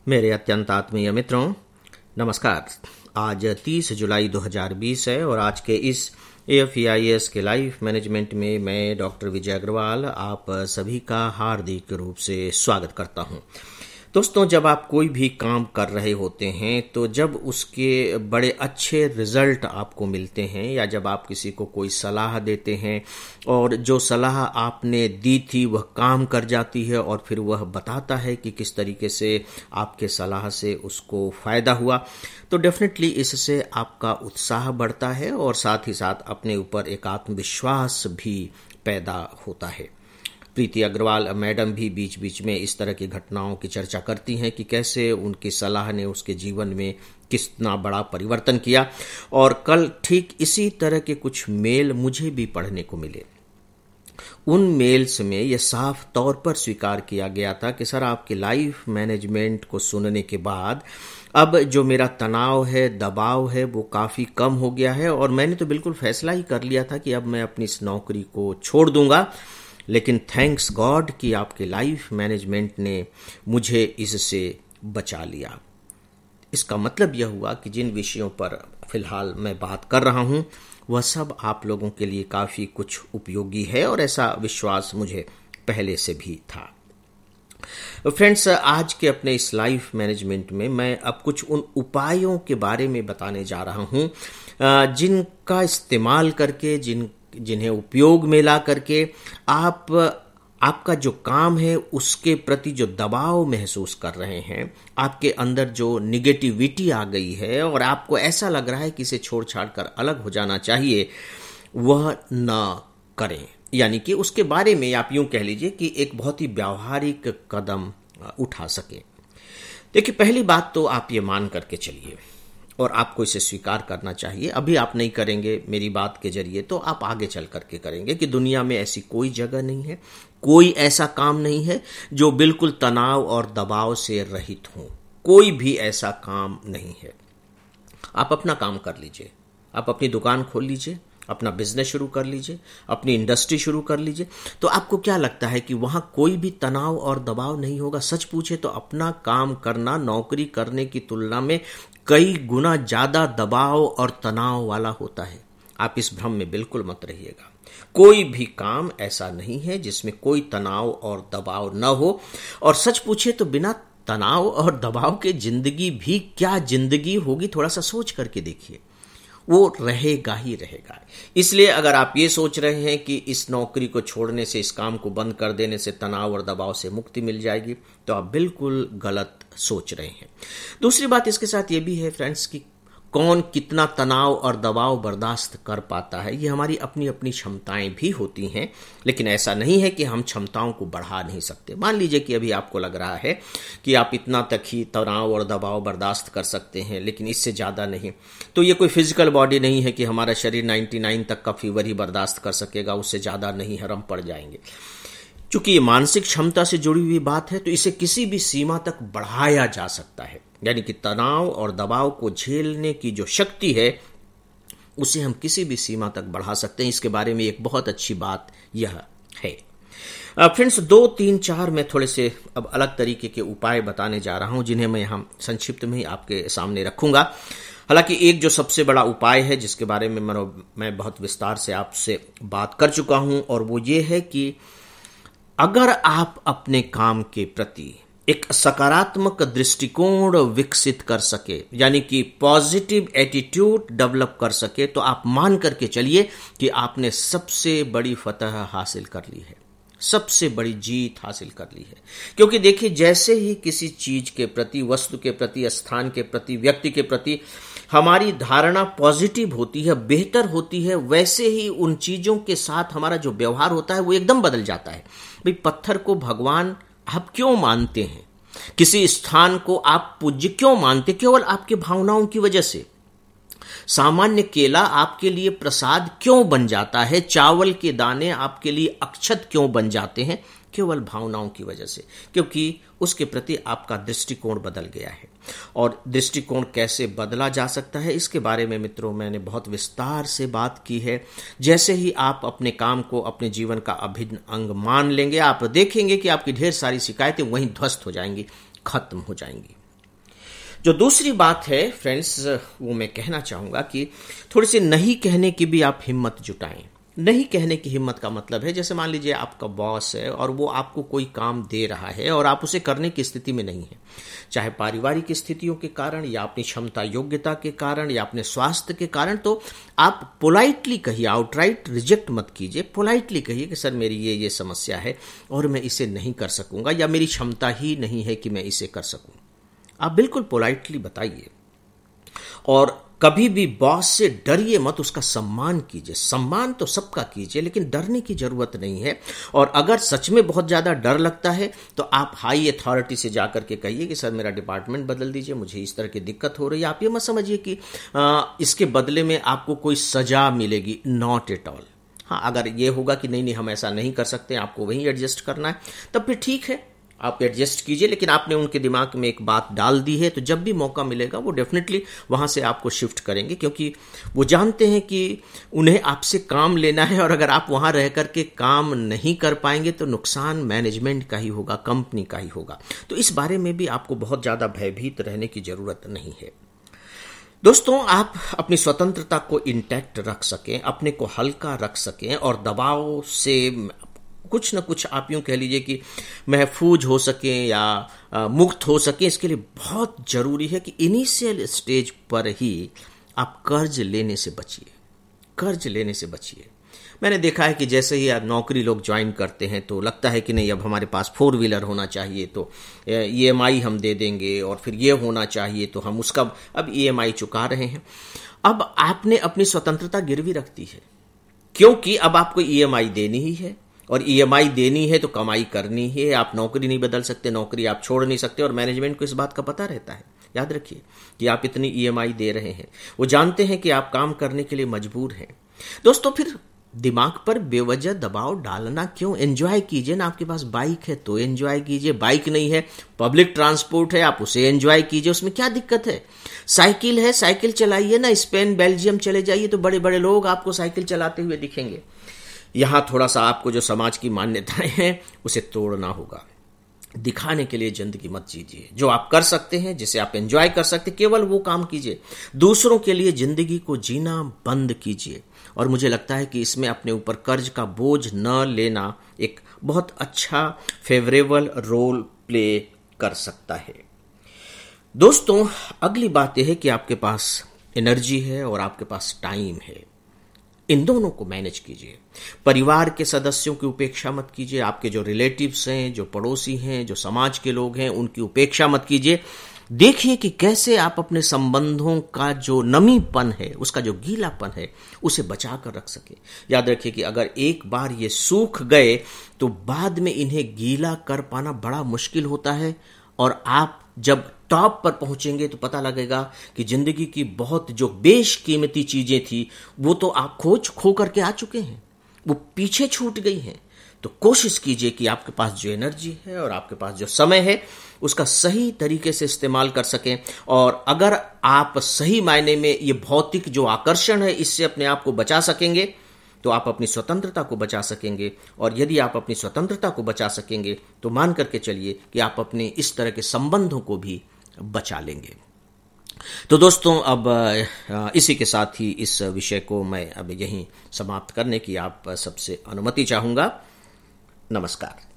मेरे अत्यंत आत्मीय मित्रों, नमस्कार। आज 30 जुलाई 2020 है और आज के इस AFEIS के लाइफ मैनेजमेंट में मैं डॉक्टर विजय अग्रवाल आप सभी का हार्दिक रूप से स्वागत करता हूं। दोस्तों, जब आप कोई भी काम कर रहे होते हैं तो जब उसके बड़े अच्छे रिजल्ट आपको मिलते हैं या जब आप किसी को कोई सलाह देते हैं और जो सलाह आपने दी थी वह काम कर जाती है और फिर वह बताता है कि किस तरीके से आपके सलाह से उसको फायदा हुआ, तो डेफिनेटली इससे आपका उत्साह बढ़ता है और साथ ही साथ अपने ऊपर एक आत्मविश्वास भी पैदा होता है। प्रीति अग्रवाल मैडम भी बीच बीच में इस तरह की घटनाओं की चर्चा करती हैं कि कैसे उनकी सलाह ने उसके जीवन में कितना बड़ा परिवर्तन किया। और कल ठीक इसी तरह के कुछ मेल मुझे भी पढ़ने को मिले। उन मेल्स में यह साफ तौर पर स्वीकार किया गया था कि सर, आपके लाइफ मैनेजमेंट को सुनने के बाद अब जो मेरा तनाव है, दबाव है, वो काफ़ी कम हो गया है और मैंने तो बिल्कुल फैसला ही कर लिया था कि अब मैं अपनी इस नौकरी को छोड़ दूंगा। लेकिन थैंक्स गॉड कि आपके लाइफ मैनेजमेंट ने मुझे इससे बचा लिया। इसका मतलब यह हुआ कि जिन विषयों पर फिलहाल मैं बात कर रहा हूं वह सब आप लोगों के लिए काफ़ी कुछ उपयोगी है और ऐसा विश्वास मुझे पहले से भी था। फ्रेंड्स, आज के अपने इस लाइफ मैनेजमेंट में मैं अब कुछ उन उपायों के बारे में बताने जा रहा हूं जिनका इस्तेमाल करके, जिन्हें उपयोग में ला करके आपका जो काम है उसके प्रति जो दबाव महसूस कर रहे हैं, आपके अंदर जो निगेटिविटी आ गई है और आपको ऐसा लग रहा है कि इसे छोड़ छाड़ कर अलग हो जाना चाहिए, वह ना करें। यानी कि उसके बारे में आप यूं कह लीजिए कि एक बहुत ही व्यावहारिक कदम उठा सके। देखिए, पहली बात तो आप ये मान करके चलिए और आपको इसे स्वीकार करना चाहिए। अभी आप नहीं करेंगे मेरी बात के जरिए तो आप आगे चल करके करेंगे कि दुनिया में ऐसी कोई जगह नहीं है, कोई ऐसा काम नहीं है जो बिल्कुल तनाव और दबाव से रहित हो। कोई भी ऐसा काम नहीं है। आप अपना काम कर लीजिए, आप अपनी दुकान खोल लीजिए, अपना बिजनेस शुरू कर लीजिए, अपनी इंडस्ट्री शुरू कर लीजिए, तो आपको क्या लगता है कि वहां कोई भी तनाव और दबाव नहीं होगा? सच पूछे तो अपना काम करना नौकरी करने की तुलना में कई गुना ज्यादा दबाव और तनाव वाला होता है। आप इस भ्रम में बिल्कुल मत रहिएगा। कोई भी काम ऐसा नहीं है जिसमें कोई तनाव और दबाव न हो। और सच पूछे तो बिना तनाव और दबाव के जिंदगी भी क्या जिंदगी होगी, थोड़ा सा सोच करके देखिए। वो रहेगा ही रहेगा। इसलिए अगर आप ये सोच रहे हैं कि इस नौकरी को छोड़ने से, इस काम को बंद कर देने से तनाव और दबाव से मुक्ति मिल जाएगी, तो आप बिल्कुल गलत सोच रहे हैं। दूसरी बात इसके साथ ये भी है फ्रेंड्स कि कौन कितना तनाव और दबाव बर्दाश्त कर पाता है, ये हमारी अपनी अपनी क्षमताएं भी होती हैं। लेकिन ऐसा नहीं है कि हम क्षमताओं को बढ़ा नहीं सकते। मान लीजिए कि अभी आपको लग रहा है कि आप इतना तक ही तनाव और दबाव बर्दाश्त कर सकते हैं, लेकिन इससे ज़्यादा नहीं। तो ये कोई फिजिकल बॉडी नहीं है कि हमारा शरीर 99 तक का फीवर ही बर्दाश्त कर सकेगा, उससे ज़्यादा नहीं, हम पड़ जाएंगे। चूंकि ये मानसिक क्षमता से जुड़ी हुई बात है तो इसे किसी भी सीमा तक बढ़ाया जा सकता है। यानी कि तनाव और दबाव को झेलने की जो शक्ति है उसे हम किसी भी सीमा तक बढ़ा सकते हैं। इसके बारे में एक बहुत अच्छी बात यह है। फ्रेंड्स, 2, 3, 4 मैं थोड़े से अब अलग तरीके के उपाय बताने जा रहा हूं जिन्हें मैं यहां संक्षिप्त में ही आपके सामने रखूंगा। हालांकि एक जो सबसे बड़ा उपाय है जिसके बारे में मैं बहुत विस्तार से आपसे बात कर चुका हूं, और वो ये है कि अगर आप अपने काम के प्रति एक सकारात्मक दृष्टिकोण विकसित कर सके, यानी कि पॉजिटिव एटीट्यूड डेवलप कर सके, तो आप मान करके चलिए कि आपने सबसे बड़ी फतह हासिल कर ली है, सबसे बड़ी जीत हासिल कर ली है। क्योंकि देखिए, जैसे ही किसी चीज के प्रति, वस्तु के प्रति, स्थान के प्रति, व्यक्ति के प्रति हमारी धारणा पॉजिटिव होती है, बेहतर होती है, वैसे ही उन चीजों के साथ हमारा जो व्यवहार होता है वो एकदम बदल जाता है। भाई, पत्थर को भगवान आप क्यों मानते हैं? किसी स्थान को आप पूज्य क्यों मानते? केवल आपके भावनाओं की वजह से। सामान्य केला आपके लिए प्रसाद क्यों बन जाता है? चावल के दाने आपके लिए अक्षत क्यों बन जाते हैं? केवल भावनाओं की वजह से, क्योंकि उसके प्रति आपका दृष्टिकोण बदल गया है। और दृष्टिकोण कैसे बदला जा सकता है, इसके बारे में मित्रों मैंने बहुत विस्तार से बात की है। जैसे ही आप अपने काम को अपने जीवन का अभिन्न अंग मान लेंगे, आप देखेंगे कि आपकी ढेर सारी शिकायतें वहीं ध्वस्त हो जाएंगी, खत्म हो जाएंगी। जो दूसरी बात है फ्रेंड्स, वो मैं कहना चाहूंगा कि थोड़ी सी नहीं कहने की भी आप हिम्मत जुटाएं। नहीं कहने की हिम्मत का मतलब है, जैसे मान लीजिए आपका बॉस है और वो आपको कोई काम दे रहा है और आप उसे करने की स्थिति में नहीं है, चाहे पारिवारिक स्थितियों के कारण या अपनी क्षमता योग्यता के कारण या अपने स्वास्थ्य के कारण, तो आप पोलाइटली कहिए, आउटराइट रिजेक्ट मत कीजिए। पोलाइटली कहिए कि सर मेरी ये समस्या है और मैं इसे नहीं कर सकूंगा, या मेरी क्षमता ही नहीं है कि मैं इसे कर सकूं। आप बिल्कुल पोलाइटली बताइए। और कभी भी बॉस से डरिए मत, उसका सम्मान कीजिए। सम्मान तो सबका कीजिए, लेकिन डरने की जरूरत नहीं है। और अगर सच में बहुत ज्यादा डर लगता है तो आप हाई अथॉरिटी से जाकर के कहिए कि सर मेरा डिपार्टमेंट बदल दीजिए, मुझे इस तरह की दिक्कत हो रही है। आप ये मत समझिए कि इसके बदले में आपको कोई सजा मिलेगी, नॉट एट ऑल। हाँ, अगर ये होगा कि नहीं हम ऐसा नहीं कर सकते, आपको वहीं एडजस्ट करना है, तब फिर ठीक है, आप एडजस्ट कीजिए। लेकिन आपने उनके दिमाग में एक बात डाल दी है, तो जब भी मौका मिलेगा वो डेफिनेटली वहां से आपको शिफ्ट करेंगे, क्योंकि वो जानते हैं कि उन्हें आपसे काम लेना है। और अगर आप वहां रह करके काम नहीं कर पाएंगे तो नुकसान मैनेजमेंट का ही होगा, कंपनी का ही होगा। तो इस बारे में भी आपको बहुत ज्यादा भयभीत रहने की जरूरत नहीं है। दोस्तों, आप अपनी स्वतंत्रता को इंटैक्ट रख सकें, अपने को हल्का रख सकें और दबाव से कुछ न कुछ आप यूं कह लीजिए कि महफूज हो सके या मुक्त हो सके, इसके लिए बहुत जरूरी है कि इनिशियल स्टेज पर ही आप कर्ज लेने से बचिए। कर्ज लेने से बचिए। मैंने देखा है कि जैसे ही आप नौकरी लोग ज्वाइन करते हैं तो लगता है कि नहीं, अब हमारे पास 4 व्हीलर होना चाहिए तो EMI हम दे देंगे, और फिर ये होना चाहिए तो हम उसका अब EMI चुका रहे हैं। अब आपने अपनी स्वतंत्रता गिरवी रख दी है, क्योंकि अब आपको EMI देनी ही है, और EMI देनी है तो कमाई करनी ही है। आप नौकरी नहीं बदल सकते, नौकरी आप छोड़ नहीं सकते, और मैनेजमेंट को इस बात का पता रहता है। याद रखिए कि आप इतनी EMI दे रहे हैं, वो जानते हैं कि आप काम करने के लिए मजबूर हैं। दोस्तों, फिर दिमाग पर बेवजह दबाव डालना क्यों? एंजॉय कीजिए ना। आपके पास बाइक है तो एंजॉय कीजिए, बाइक नहीं है, पब्लिक ट्रांसपोर्ट है, आप उसे एंजॉय कीजिए, उसमें क्या दिक्कत है? साइकिल है, साइकिल चलाइए ना। स्पेन बेल्जियम चले जाइए तो बड़े बड़े लोग आपको साइकिल चलाते हुए दिखेंगे। यहां थोड़ा सा आपको जो समाज की मान्यताएं हैं उसे तोड़ना होगा। दिखाने के लिए जिंदगी मत जीजिए। जो आप कर सकते हैं, जिसे आप एंजॉय कर सकते, केवल वो काम कीजिए। दूसरों के लिए जिंदगी को जीना बंद कीजिए। और मुझे लगता है कि इसमें अपने ऊपर कर्ज का बोझ न लेना एक बहुत अच्छा फेवरेबल रोल प्ले कर सकता है। दोस्तों, अगली बात यह है कि आपके पास एनर्जी है और आपके पास टाइम है। इन दोनों को मैनेज कीजिए। परिवार के सदस्यों की उपेक्षा मत कीजिए। आपके जो रिलेटिव्स हैं, जो पड़ोसी हैं, जो समाज के लोग हैं, उनकी उपेक्षा मत कीजिए। देखिए कि कैसे आप अपने संबंधों का जो नमीपन है, उसका जो गीलापन है, उसे बचा कर रख सके। याद रखिए कि अगर एक बार ये सूख गए तो बाद में इन्हें गीला कर पाना बड़ा मुश्किल होता है, और आप जब टॉप पर पहुंचेंगे तो पता लगेगा कि जिंदगी की बहुत जो बेशकीमती चीजें थी वो तो आप खो करके आ चुके हैं, वो पीछे छूट गई हैं। तो कोशिश कीजिए कि आपके पास जो एनर्जी है और आपके पास जो समय है उसका सही तरीके से इस्तेमाल कर सकें। और अगर आप सही मायने में ये भौतिक जो आकर्षण है इससे अपने आप को बचा सकेंगे तो आप अपनी स्वतंत्रता को बचा सकेंगे। और यदि आप अपनी स्वतंत्रता को बचा सकेंगे तो मान करके चलिए कि आप अपने इस तरह के संबंधों को भी बचा लेंगे। तो दोस्तों, अब इसी के साथ ही इस विषय को मैं अब यहीं समाप्त करने की आप सबसे अनुमति चाहूंगा। नमस्कार।